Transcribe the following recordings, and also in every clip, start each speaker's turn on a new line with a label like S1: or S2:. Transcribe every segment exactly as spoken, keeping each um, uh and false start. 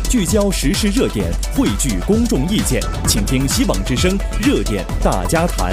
S1: 聚焦时事热点，汇聚公众意见，请听希望之声热点大家谈。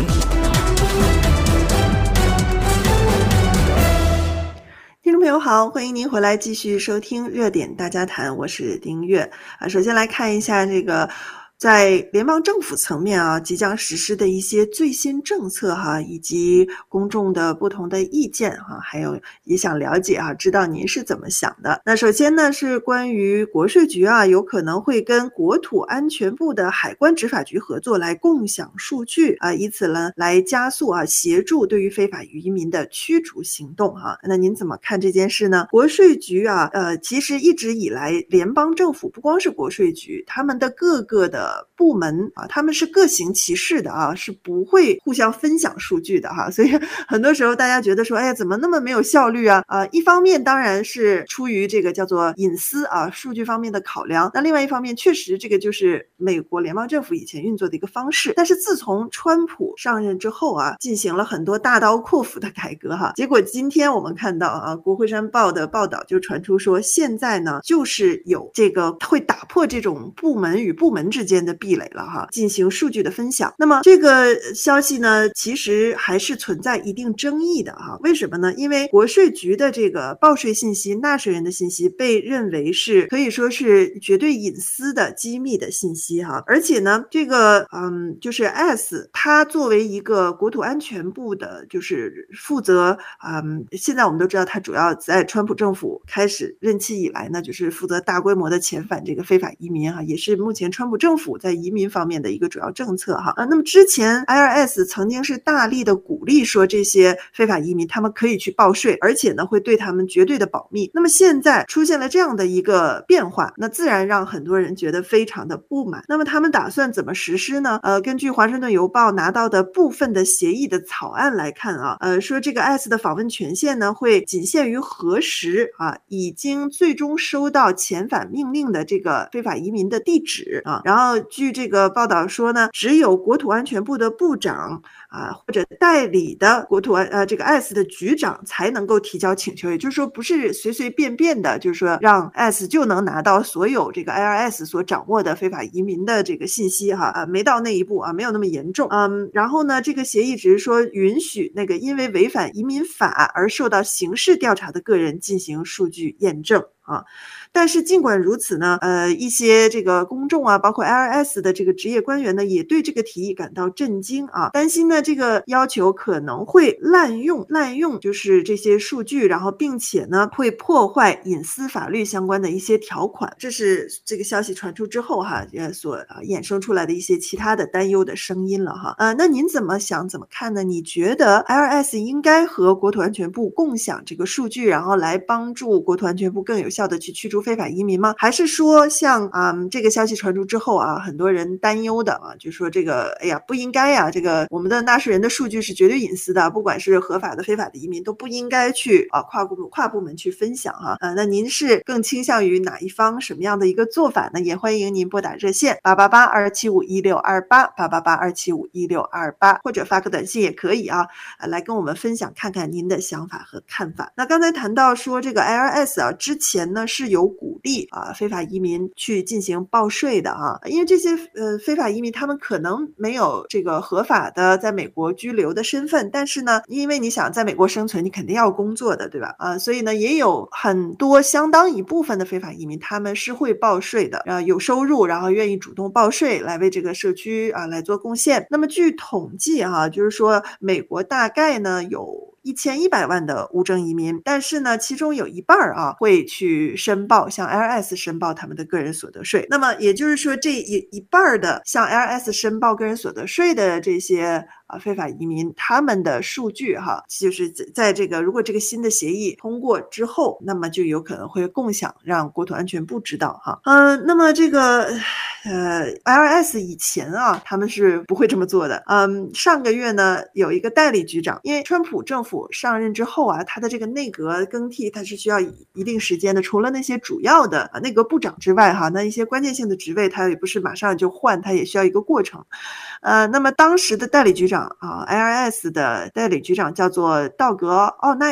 S2: 听众朋友好，欢迎您回来继续收听热点大家谈，我是丁月啊。首先来看一下这个在联邦政府层面啊，即将实施的一些最新政策哈，以及公众的不同的意见哈，还有也想了解啊，知道您是怎么想的。那首先呢，是关于国税局啊，有可能会跟国土安全部的海关执法局合作来共享数据啊，以此呢来加速啊协助对于非法移民的驱逐行动哈。那您怎么看这件事呢？国税局啊，呃，其实一直以来联邦政府不光是国税局，他们的各个的部门啊，他们是各行其事的啊，是不会互相分享数据的哈。所以很多时候大家觉得说，哎呀，怎么那么没有效率啊？啊，一方面当然是出于这个叫做隐私啊，数据方面的考量。那另外一方面，确实这个就是美国联邦政府以前运作的一个方式。但是自从川普上任之后啊，进行了很多大刀阔斧的改革哈。结果今天我们看到啊，国会山报的报道就传出说，现在呢就是有这个会打破这种部门与部门之间的壁垒了哈，进行数据的分享。那么这个消息呢，其实还是存在一定争议的哈。为什么呢？因为国税局的这个报税信息、纳税人的信息被认为是可以说是绝对隐私的机密的信息哈。而且呢，这个嗯，就是 S 它作为一个国土安全部的，就是负责嗯，现在我们都知道它主要在川普政府开始任期以来呢，就是负责大规模的遣返这个非法移民哈，也是目前川普政府在移民方面的一个主要政策哈。啊，那么之前 I R S 曾经是大力的鼓励说这些非法移民他们可以去报税，而且呢会对他们绝对的保密。那么现在出现了这样的一个变化，那自然让很多人觉得非常的不满。那么他们打算怎么实施呢？呃，根据华盛顿邮报拿到的部分的协议的草案来看啊，呃，说这个 S 的访问权限呢会仅限于核实啊已经最终收到遣返命令的这个非法移民的地址啊。然后据这个报道说呢，只有国土安全部的部长啊或者代理的国土安呃这个 S 的局长才能够提交请求，也就是说不是随随便便的，就是说让 S 就能拿到所有这个 I R S 所掌握的非法移民的这个信息哈啊，没到那一步啊，没有那么严重。嗯，然后呢，这个协议只是说允许那个因为违反移民法而受到刑事调查的个人进行数据验证啊。但是尽管如此呢，呃，一些这个公众啊，包括 I R S 的这个职业官员呢，也对这个提议感到震惊啊，担心呢这个要求可能会滥用滥用就是这些数据，然后并且呢会破坏隐私法律相关的一些条款。这是这个消息传出之后哈，呃所呃衍生出来的一些其他的担忧的声音了哈。呃，那您怎么想怎么看呢？你觉得 I R S 应该和国土安全部共享这个数据，然后来帮助国土安全部更有效的去驱逐非法移民吗？还是说像嗯这个消息传出之后啊，很多人担忧的啊，就说这个哎呀不应该呀，这个我们的纳税人的数据是绝对隐私的，不管是合法的非法的移民都不应该去啊跨部跨部门去分享哈啊。那您是更倾向于哪一方什么样的一个做法呢？也欢迎您拨打热线八八八二七五一六二八八八八二七五一六二八，或者发个短信也可以啊，啊来跟我们分享看看您的想法和看法。那刚才谈到说这个 I R S 啊，之前呢是有鼓励啊非法移民去进行报税的啊，因为这些呃非法移民他们可能没有这个合法的在美国居留的身份，但是呢，因为你想在美国生存，你肯定要工作的，对吧？啊，所以呢，也有很多相当一部分的非法移民他们是会报税的，啊，有收入，然后愿意主动报税来为这个社区啊来做贡献。那么据统计哈，就是说美国大概呢有一千一百万的无证移民，但是呢，其中有一半啊会去申报，向 I R S 申报他们的个人所得税。那么也就是说，这一一半的向 I R S 申报个人所得税的这些啊非法移民，他们的数据哈，就是在这个如果这个新的协议通过之后，那么就有可能会共享，让国土安全部知道哈。嗯、呃，那么这个呃 I R S 以前啊，他们是不会这么做的。嗯，上个月呢，有一个代理局长，因为川普政府上任之后啊，他的这个内阁更替，它是需要一定时间的。除了那些主要的内阁部长之外，哈，那一些关键性的职位，它也不是马上就换，它也需要一个过程。呃，那么当时的代理局长啊 ，I R S 的代理局长叫做道格·奥奈尔。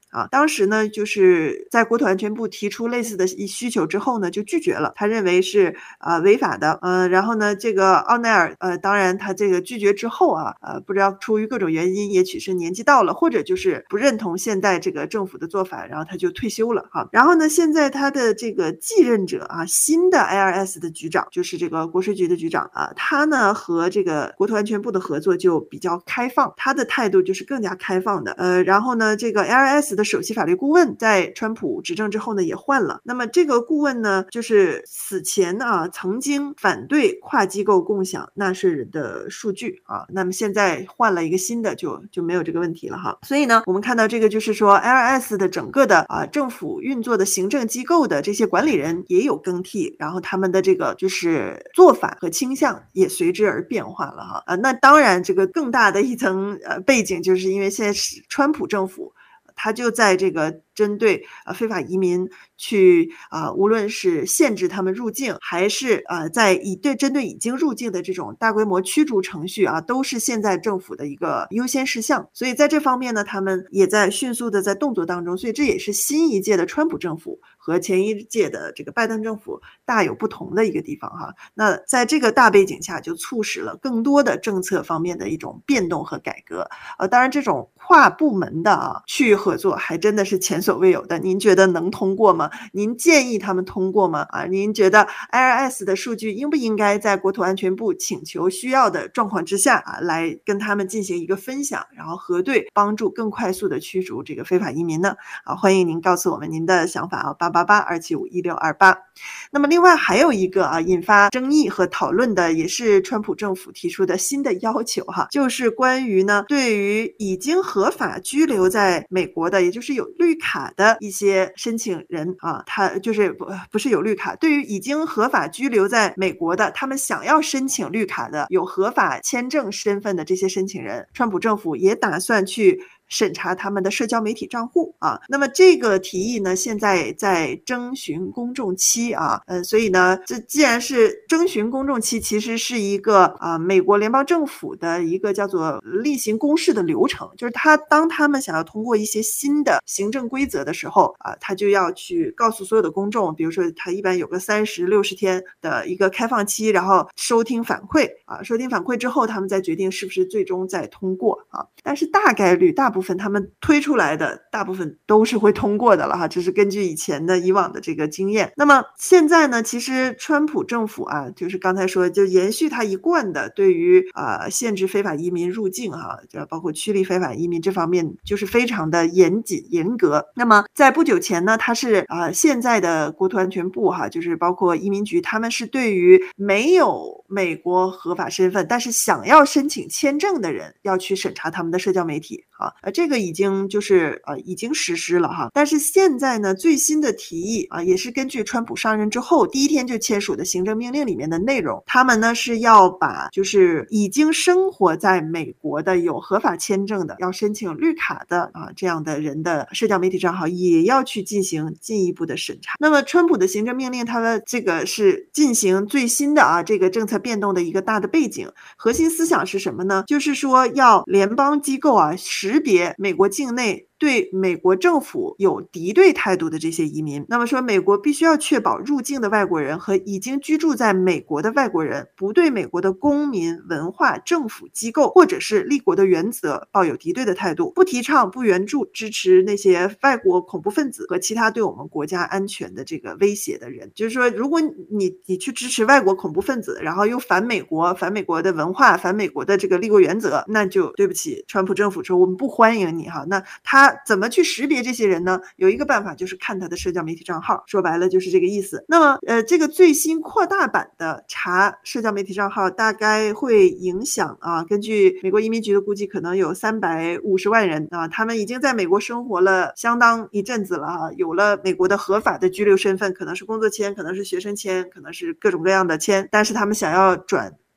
S2: 啊。当时呢，就是在国土安全部提出类似的需求之后呢，就拒绝了，他认为是呃违法的。呃，然后呢，这个奥奈尔呃，当然他这个拒绝之后啊，呃，不知道出于各种原因，也许是年纪到了，或者就是不认同现在这个政府的做法，然后他就退休了哈。然后呢，现在他的这个继任者啊，新的 I R S 的局长，就是这个国税局的局长啊，他呢和这个国土安全部的合作就比较开放，他的态度就是更加开放的。呃，然后呢，这个 I R S 的首席法律顾问在川普执政之后呢也换了。那么这个顾问呢，就是此前啊曾经反对跨机构共享纳税人的数据啊，那么现在换了一个新的，就就没有这个问题了哈。所以呢，我们看到这个就是说 I R S 的整个的啊政府运作的行政机构的这些管理人也有更替，然后他们的这个就是做法和倾向也随之而变化了哈。啊，那当然这个更大的一层呃背景，就是因为现在是川普政府，他就在这个针对呃非法移民去啊、呃，无论是限制他们入境，还是呃在以对针对已经入境的这种大规模驱逐程序啊，都是现在政府的一个优先事项。所以在这方面呢，他们也在迅速的在动作当中。所以这也是新一届的川普政府和前一届的这个拜登政府大有不同的一个地方哈。那在这个大背景下，就促使了更多的政策方面的一种变动和改革。呃，当然这种跨部门的啊去合作，还真的是前所未有的。您觉得能通过吗？您建议他们通过吗？啊，您觉得 I R S 的数据应不应该在国土安全部请求需要的状况之下啊，来跟他们进行一个分享，然后核对，帮助更快速的驱逐这个非法移民呢？啊，欢迎您告诉我们您的想法啊，八八八二七五一六二八。那么另外还有一个啊引发争议和讨论的，也是川普政府提出的新的要求哈，就是关于呢对于已经合法居留在美国的，也就是有绿卡的一些申请人啊，他就是不不是有绿卡，对于已经合法居留在美国的，他们想要申请绿卡的，有合法签证身份的这些申请人，川普政府也打算去审查他们的社交媒体账户啊。那么这个提议呢，现在在征询公众期啊，呃，所以呢，这既然是征询公众期，其实是一个啊美国联邦政府的一个叫做例行公事的流程，就是他当他们想要通过一些新的行政规则的时候啊，他就要去告诉所有的公众，比如说他一般有个三十六十天的一个开放期，然后收听反馈啊，收听反馈之后，他们再决定是不是最终再通过啊。但是大概率大部分他们推出来的大部分都是会通过的了哈，这是根据以前的以往的这个经验。那么现在呢，其实川普政府啊，就是刚才说就延续他一贯的对于啊、呃、限制非法移民入境哈，就包括驱离非法移民这方面就是非常的严谨严格。那么在不久前呢，他是啊、呃、现在的国土安全部哈，就是包括移民局，他们是对于没有美国合法身份但是想要申请签证的人要去审查他们的社交媒体啊，呃，这个已经就是呃已经实施了哈。但是现在呢，最新的提议啊，也是根据川普上任之后第一天就签署的行政命令里面的内容，他们呢是要把就是已经生活在美国的有合法签证的要申请绿卡的啊这样的人的社交媒体账号也要去进行进一步的审查。那么川普的行政命令，它的这个是进行最新的啊这个政策变动的一个大的背景，核心思想是什么呢？就是说要联邦机构啊识别美国境内对美国政府有敌对态度的这些移民，那么说美国必须要确保入境的外国人和已经居住在美国的外国人不对美国的公民、文化、政府机构或者是立国的原则抱有敌对的态度，不提倡、不援助、支持那些外国恐怖分子和其他对我们国家安全的这个威胁的人。就是说，如果你你去支持外国恐怖分子，然后又反美国、反美国的文化、反美国的这个立国原则，那就对不起，川普政府说我们不欢迎你哈。那他怎么去识别这些人呢？有一个办法就是看他的社交媒体账号，说白了就是这个意思。那么呃，这个最新扩大版的查社交媒体账号大概会影响啊，根据美国移民局的估计，可能有三百五十万人啊，他们已经在美国生活了相当一阵子了啊，有了美国的合法的居留身份，可能是工作签，可能是学生签，可能是各种各样的签，但是他们想要转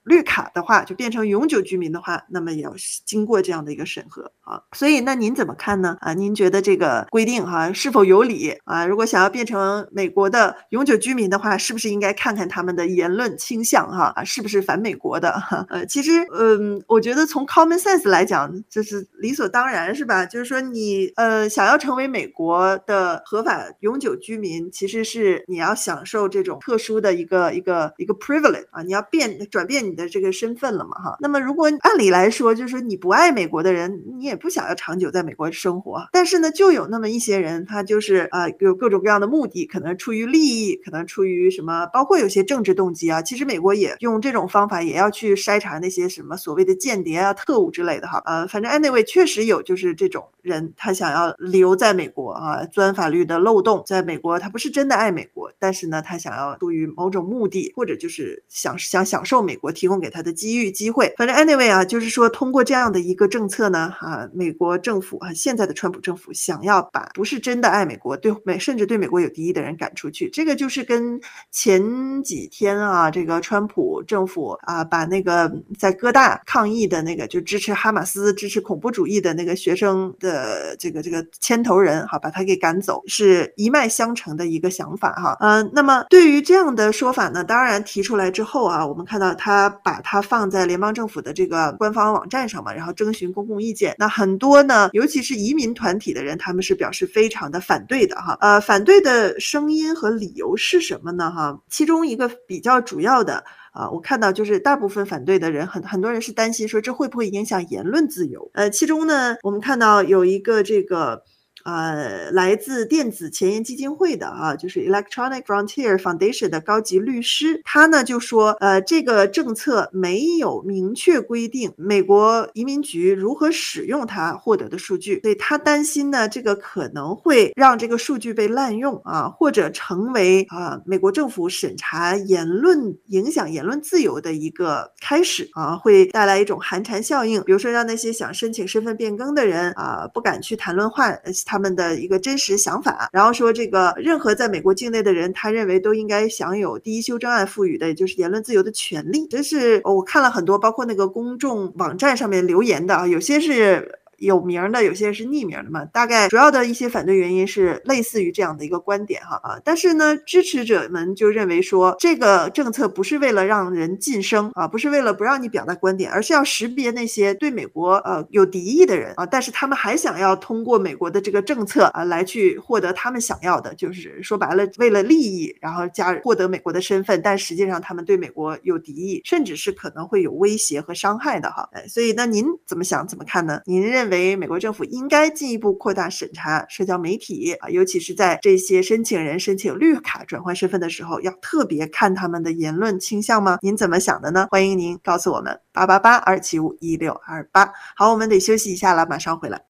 S2: 绿卡的话，就变成永久居民的话，那么也要经过这样的一个审核啊。所以那您怎么看呢？啊，您觉得这个规定哈、啊、是否有理啊？如果想要变成美国的永久居民的话，是不是应该看看他们的言论倾向哈啊，是不是反美国的？哈呃，其实嗯，我觉得从 common sense 来讲，这是理所当然，是吧？就是说你呃想要成为美国的合法永久居民，其实是你要享受这种特殊的一个一个一个 privilege 啊，你要变转变你的这个身份了嘛哈。那么如果按理来说，就是说你不爱美国的人，你也不想要长久在美国生活，但是呢，就有那么一些人，他就是啊、呃、有各种各样的目的，可能出于利益，可能出于什么，包括有些政治动机啊。其实美国也用这种方法，也要去筛查那些什么所谓的间谍啊、特务之类的哈。呃，反正 anyway 确实有就是这种人，他想要留在美国啊，钻法律的漏洞，在美国他不是真的爱美国，但是呢，他想要出于某种目的，或者就是想想享受美国提供给他的机遇机会。反正 anyway 啊，就是说通过这样的一个政策呢，啊，美国政府啊，现在的川普政府想要把不是真的爱美国，对美甚至对美国有敌意的人赶出去。这个就是跟前几天啊，这个川普政府啊，把那个在哥大抗议的那个就支持哈马斯、支持恐怖主义的那个学生的这个这个牵头人，哈，把他给赶走，是一脉相承的一个想法哈。呃，那么对于这样的说法呢，当然提出来之后啊，我们看到他把它放在联邦政府的这个官方网站上嘛，然后征询公共意见。那很多呢，尤其是移民团体的人，他们是表示非常的反对的哈。呃，反对的声音和理由是什么呢？哈，其中一个比较主要的。啊，我看到就是大部分反对的人，很很多人是担心说这会不会影响言论自由？呃，其中呢，我们看到有一个这个。呃，来自电子前沿基金会的啊，就是 Electronic Frontier Foundation 的高级律师，他呢就说，呃，这个政策没有明确规定美国移民局如何使用它获得的数据，所以他担心呢，这个可能会让这个数据被滥用啊，或者成为啊美国政府审查言论、影响言论自由的一个开始啊，会带来一种寒蝉效应，比如说让那些想申请身份变更的人啊不敢去谈论话。他们的一个真实想法，然后说这个任何在美国境内的人，他认为都应该享有第一修正案赋予的，也就是言论自由的权利。这是我看了很多，包括那个公众网站上面留言的啊，有些是有名的，有些是匿名的嘛。大概主要的一些反对原因是类似于这样的一个观点哈啊，但是呢，支持者们就认为说，这个政策不是为了让人晋升啊，不是为了不让你表达观点，而是要识别那些对美国呃有敌意的人啊，但是他们还想要通过美国的这个政策啊来去获得他们想要的，就是说白了，为了利益，然后加获得美国的身份，但实际上他们对美国有敌意，甚至是可能会有威胁和伤害的哈。哎，所以那您怎么想怎么看呢？您认为美国政府应该进一步扩大审查社交媒体啊，尤其是在这些申请人申请绿卡转换身份的时候，要特别看他们的言论倾向吗？您怎么想的呢？欢迎您告诉我们八八八二七五一六二八。好，我们得休息一下了，马上回来。